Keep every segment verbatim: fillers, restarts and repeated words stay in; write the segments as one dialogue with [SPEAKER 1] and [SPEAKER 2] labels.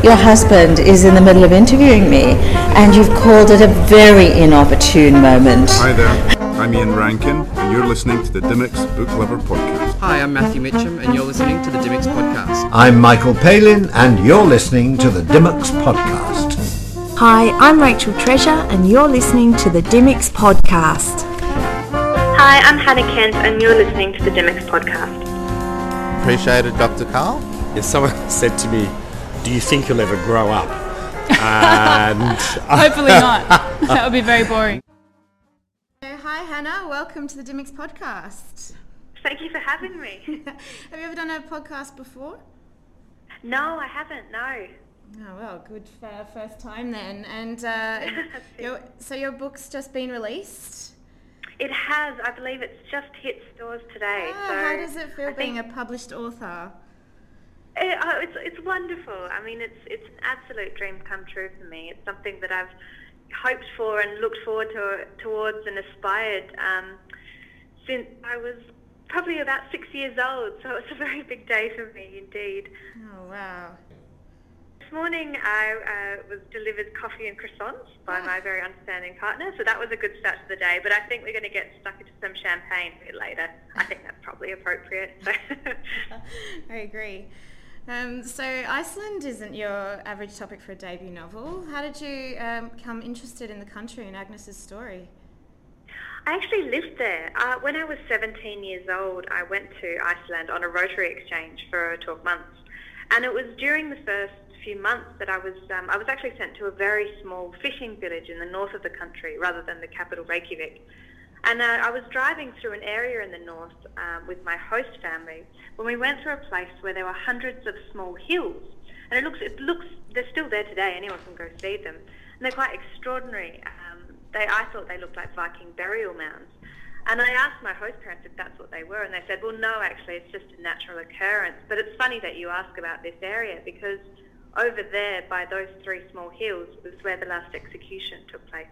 [SPEAKER 1] your husband is in the middle of interviewing me, and you've called it a very inopportune moment.
[SPEAKER 2] Hi there, I'm Ian Rankin, and you're listening to the Dymocks Book Lover Podcast.
[SPEAKER 3] Hi, I'm Matthew Mitchum, and you're listening to the Dymocks Podcast.
[SPEAKER 4] I'm Michael Palin, and you're listening to the Dymocks Podcast.
[SPEAKER 5] Hi, I'm Rachel Treasure, and you're listening to the Dymocks Podcast.
[SPEAKER 6] Hi, I'm Hannah Kent, and you're listening to the Dymocks Podcast.
[SPEAKER 7] Appreciated Doctor Carl.
[SPEAKER 8] If someone said to me, do you think you'll ever grow up? And
[SPEAKER 9] hopefully not. That would be very boring.
[SPEAKER 10] Hi Hannah, welcome to the Dymocks Podcast.
[SPEAKER 6] Thank you for having me.
[SPEAKER 10] Have you ever done a podcast before?
[SPEAKER 6] No, I haven't, no.
[SPEAKER 10] Oh well, good for first time then. And uh, your, so your book's just been released?
[SPEAKER 6] It has. I believe it's just hit stores today.
[SPEAKER 10] Ah,
[SPEAKER 6] so
[SPEAKER 10] how does it feel
[SPEAKER 6] I
[SPEAKER 10] being a published author?
[SPEAKER 6] It, uh, it's it's wonderful. I mean, it's it's an absolute dream come true for me. It's something that I've hoped for and looked forward to towards and aspired um, since I was probably about six years old. So it's a very big day for me indeed.
[SPEAKER 10] Oh wow.
[SPEAKER 6] This morning I uh, was delivered coffee and croissants by my very understanding partner, so that was a good start to the day, but I think we're going to get stuck into some champagne a bit later. I think that's probably appropriate. So.
[SPEAKER 10] I agree. Um, so Iceland isn't your average topic for a debut novel. How did you um, become interested in the country and Agnes's story?
[SPEAKER 6] I actually lived there. Uh, when I was seventeen years old, I went to Iceland on a Rotary exchange for twelve months. And it was during the first few months that I was um, I was actually sent to a very small fishing village in the north of the country rather than the capital Reykjavik. And uh, I was driving through an area in the north um, with my host family when we went through a place where there were hundreds of small hills. And it looks, it looks, they're still there today, anyone can go see them. And they're quite extraordinary. Um, they, I thought they looked like Viking burial mounds. And I asked my host parents if that's what they were, and they said, well, no, actually, it's just a natural occurrence. But it's funny that you ask about this area, because over there by those three small hills was where the last execution took place.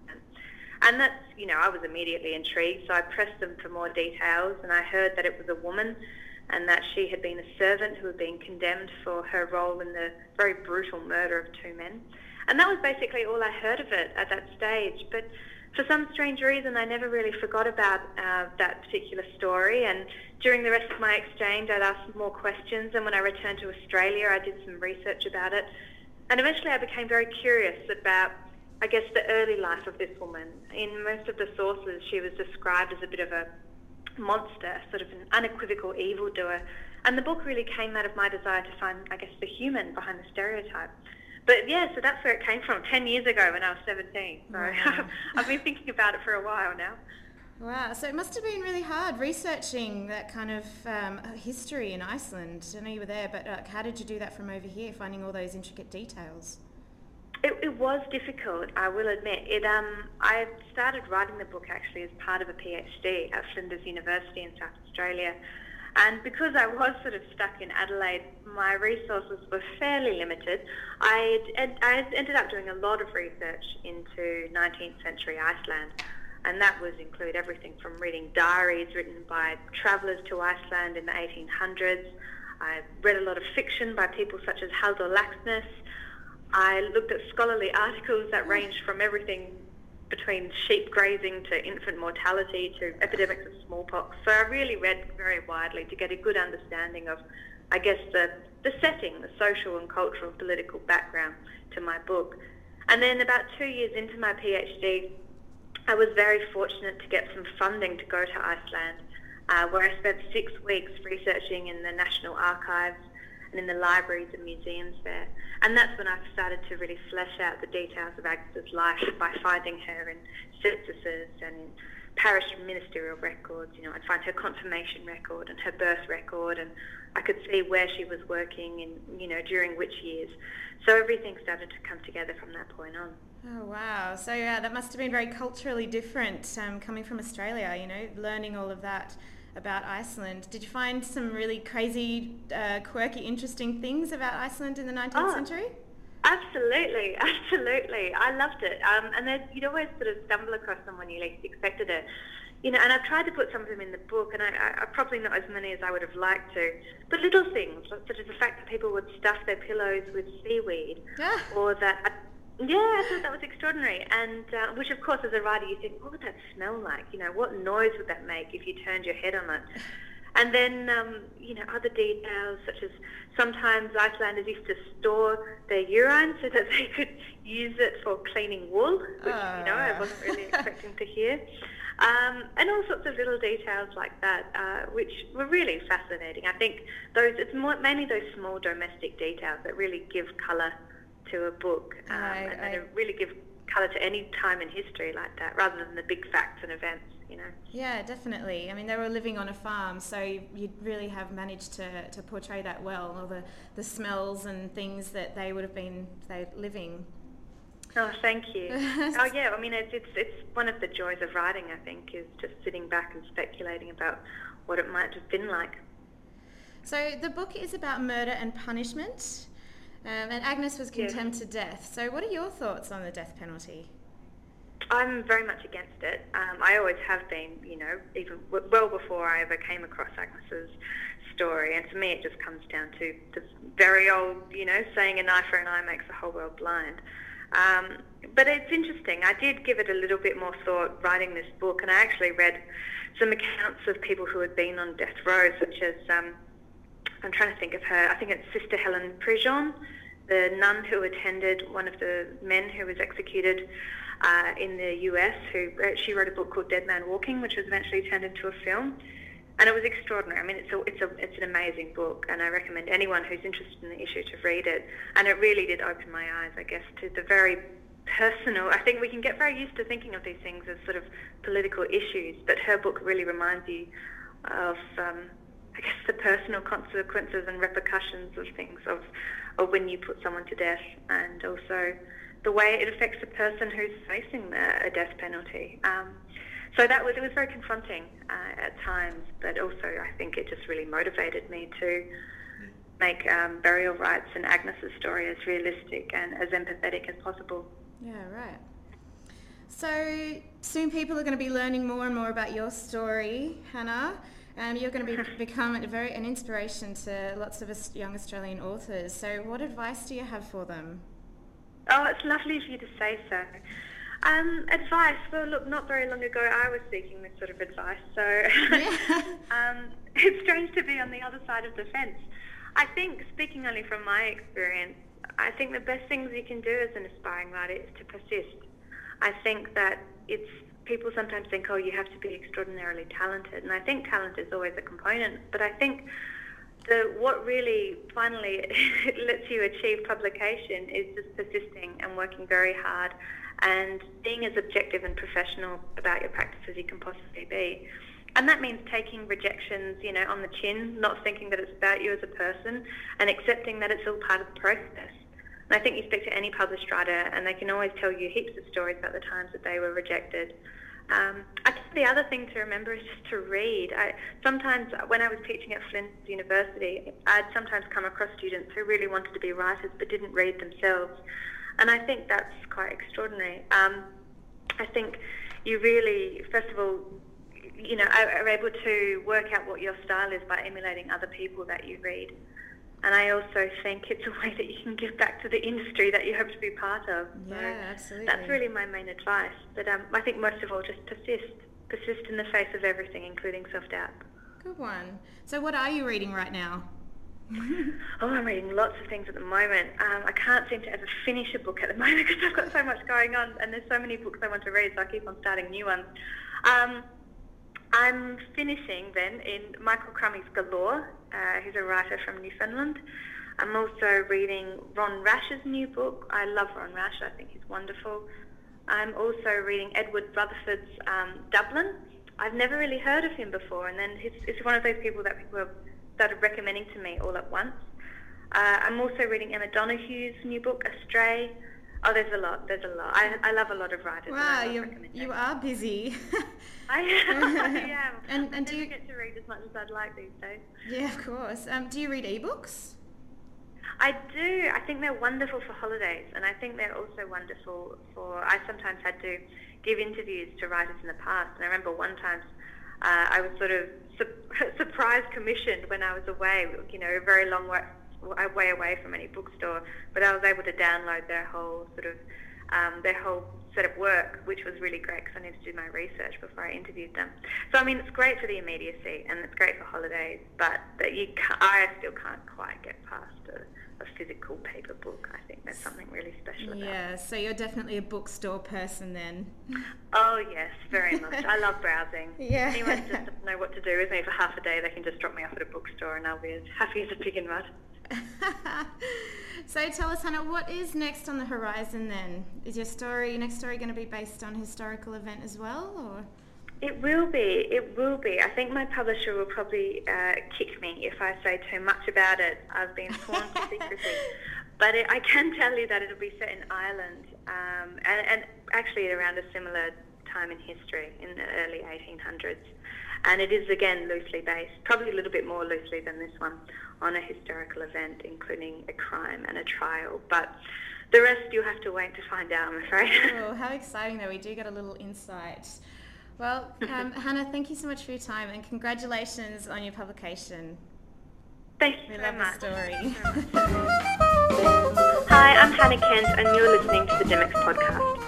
[SPEAKER 6] And that's, you know, I was immediately intrigued, so I pressed them for more details, and I heard that it was a woman and that she had been a servant who had been condemned for her role in the very brutal murder of two men. And that was basically all I heard of it at that stage. But for some strange reason, I never really forgot about uh, that particular story, and during the rest of my exchange, I'd ask more questions, and when I returned to Australia, I did some research about it. And eventually I became very curious about, I guess, the early life of this woman. In most of the sources, she was described as a bit of a monster, sort of an unequivocal evildoer. And the book really came out of my desire to find, I guess, the human behind the stereotype. But yeah, so that's where it came from, ten years ago when I was seventeen. So wow. I've been thinking about it for a while now.
[SPEAKER 10] Wow, so it must have been really hard researching that kind of um, history in Iceland. I know you were there, but uh, how did you do that from over here, finding all those intricate details?
[SPEAKER 6] It, it was difficult, I will admit. It. Um, I started writing the book actually as part of a PhD at Flinders University in South Australia. And because I was sort of stuck in Adelaide, my resources were fairly limited. I I ended up doing a lot of research into nineteenth century Iceland. And that would include everything from reading diaries written by travellers to Iceland in the eighteen hundreds. I read a lot of fiction by people such as Halldór Laxness. I looked at scholarly articles that ranged from everything between sheep grazing to infant mortality to epidemics of smallpox. So I really read very widely to get a good understanding of, I guess, the, the setting, the social and cultural and political background to my book. And then about two years into my PhD, I was very fortunate to get some funding to go to Iceland, uh, where I spent six weeks researching in the National Archives and in the libraries and museums there. And that's when I started to really flesh out the details of Agnes's life by finding her in censuses and in parish ministerial records. You know, I'd find her confirmation record and her birth record, and I could see where she was working and, you know, during which years. So everything started to come together from that point on.
[SPEAKER 10] Oh, wow. So yeah, that must have been very culturally different um, coming from Australia, you know, learning all of that about Iceland. Did you find some really crazy, uh, quirky, interesting things about Iceland in the nineteenth
[SPEAKER 6] oh,
[SPEAKER 10] century?
[SPEAKER 6] Absolutely, absolutely. I loved it. Um, and then you'd always sort of stumble across them when you least expected it. you know, and I've tried to put some of them in the book, and I, I, I probably not as many as I would have liked to, but little things, such as the fact that people would stuff their pillows with seaweed,
[SPEAKER 10] Yeah.
[SPEAKER 6] or that, yeah, I thought that was extraordinary, and uh, which of course as a writer you think, what would that smell like? You know, what noise would that make if you turned your head on it? And then, um, you know, other details such as sometimes Icelanders used to store their urine so that they could use it for cleaning wool, which,
[SPEAKER 10] uh.
[SPEAKER 6] you know, I wasn't really expecting to hear. Um, and all sorts of little details like that, uh, which were really fascinating. I think those it's more, mainly those small domestic details that really give colour to a book, um,
[SPEAKER 10] I,
[SPEAKER 6] and
[SPEAKER 10] I,
[SPEAKER 6] that really give colour to any time in history like that, rather than the big facts and events, you know.
[SPEAKER 10] Yeah, definitely. I mean, they were living on a farm, so you, you really have managed to, to portray that well, all the, the smells and things that they would have been they living.
[SPEAKER 6] Oh, thank you. Oh, yeah, I mean, it's, it's it's one of the joys of writing, I think, is just sitting back and speculating about what it might have been like.
[SPEAKER 10] So the book is about murder and punishment, um, and Agnes was condemned
[SPEAKER 6] Yeah.
[SPEAKER 10] to death. So what are your thoughts on the death penalty?
[SPEAKER 6] I'm very much against it. Um, I always have been, you know, even w- well before I ever came across Agnes's story. And to me, it just comes down to this very old, you know, saying an eye for an eye makes the whole world blind. Um, but it's interesting. I did give it a little bit more thought writing this book, and I actually read some accounts of people who had been on death row, such as, um, I'm trying to think of her, I think it's Sister Helen Prejean, the nun who attended one of the men who was executed uh, in the U S, who she wrote a book called Dead Man Walking, which was eventually turned into a film. And it was extraordinary. I mean, it's a, it's a, it's an amazing book, and I recommend anyone who's interested in the issue to read it. And it really did open my eyes, I guess, to the very personal. I think we can get very used to thinking of these things as sort of political issues, but her book really reminds you of, um, I guess, the personal consequences and repercussions of things, of, of when you put someone to death, and also the way it affects the person who's facing the, a death penalty. Um, So that was, it was very confronting uh, at times, but also I think it just really motivated me to make um, burial rites and Agnes's story as realistic and as empathetic as possible.
[SPEAKER 10] Yeah, right. So soon people are going to be learning more and more about your story, Hannah, and you're going to be, become a very an inspiration to lots of us young Australian authors. So what advice do you have for them?
[SPEAKER 6] Oh, it's lovely of you to say so. Um, advice, well look, not very long ago I was seeking this sort of advice, so
[SPEAKER 10] Yeah.
[SPEAKER 6] um, it's strange to be on the other side of the fence. I think, speaking only from my experience, I think the best things you can do as an aspiring writer is to persist. I think that it's, people sometimes think, oh, you have to be extraordinarily talented, and I think talent is always a component, but I think the, what really finally lets you achieve publication is just persisting and working very hard and being as objective and professional about your practice as you can possibly be. And that means taking rejections, you know, on the chin, not thinking that it's about you as a person, and accepting that it's all part of the process. And I think you speak to any published writer and they can always tell you heaps of stories about the times that they were rejected. Um, I think the other thing to remember is just to read. I, sometimes when I was teaching at Flinders University, I'd sometimes come across students who really wanted to be writers but didn't read themselves. And I think that's quite extraordinary. Um, I think you really, first of all, you know, are, are able to work out what your style is by emulating other people that you read. And I also think it's a way that you can give back to the industry that you hope to be part of.
[SPEAKER 10] Yeah,
[SPEAKER 6] so
[SPEAKER 10] absolutely.
[SPEAKER 6] That's really my main advice. But um, I think most of all, just persist. Persist in the face of everything, including self-doubt.
[SPEAKER 10] Good one. So what are you reading right now?
[SPEAKER 6] Oh, I'm reading lots of things at the moment. Um, I can't seem to ever finish a book at the moment because I've got so much going on and there's so many books I want to read, so I keep on starting new ones. Um, I'm finishing then in Michael Crummey's Galore. Uh, he's a writer from Newfoundland. I'm also reading Ron Rash's new book. I love Ron Rash. I think he's wonderful. I'm also reading Edward Rutherford's um, Dublin. I've never really heard of him before, and then he's, he's one of those people that people have started recommending to me all at once. Uh, I'm also reading Emma Donohue's new book, Astray. Oh, there's a lot. There's a lot. I, I love a lot of writers.
[SPEAKER 10] Wow,
[SPEAKER 6] and I
[SPEAKER 10] you you are busy.
[SPEAKER 6] I, I am.
[SPEAKER 10] And, and
[SPEAKER 6] I
[SPEAKER 10] do you
[SPEAKER 6] get to read as much as I'd like these days.
[SPEAKER 10] Yeah, of course. Um, do you read ebooks?
[SPEAKER 6] I do. I think they're wonderful for holidays, and I think they're also wonderful for. I sometimes had to give interviews to writers in the past, and I remember one time uh, I was sort of su- surprise commissioned when I was away, you know, a very long way, way away from any bookstore, but I was able to download their whole sort of, um, their whole set of work, which was really great because I needed to do my research before I interviewed them. So, I mean, it's great for the immediacy and it's great for holidays, but that you can't, I still can't quite get past a, a physical paper book. I think there's something really special about it.
[SPEAKER 10] Yeah, so you're definitely a bookstore person then.
[SPEAKER 6] Oh, yes, very much. I love browsing.
[SPEAKER 10] Yeah.
[SPEAKER 6] Anyone just doesn't know what to do with me for half a day, they can just drop me off at a bookstore and I'll be as happy as a pig in mud.
[SPEAKER 10] So tell us, Hannah, what is next on the horizon then? Is your story, your next story going to be based on a historical event as well, or?
[SPEAKER 6] It will be, it will be. I think my publisher will probably uh, kick me if I say too much about it. I've been sworn to secrecy. But it, I can tell you that it'll be set in Ireland, um, and, and actually around a similar time in history, in the early eighteen hundreds. And it is, again, loosely based, probably a little bit more loosely than this one, on a historical event, including a crime and a trial. But the rest you'll have to wait to find out, I'm afraid.
[SPEAKER 10] Oh, how exciting, though. We do get a little insight. Well, um, Hannah, thank you so much for your time, and congratulations on your publication.
[SPEAKER 6] Thank you
[SPEAKER 10] we
[SPEAKER 6] so
[SPEAKER 10] love
[SPEAKER 6] much.
[SPEAKER 10] the story.
[SPEAKER 6] Hi, I'm Hannah Kent, and you're listening to the Dimmicks podcast.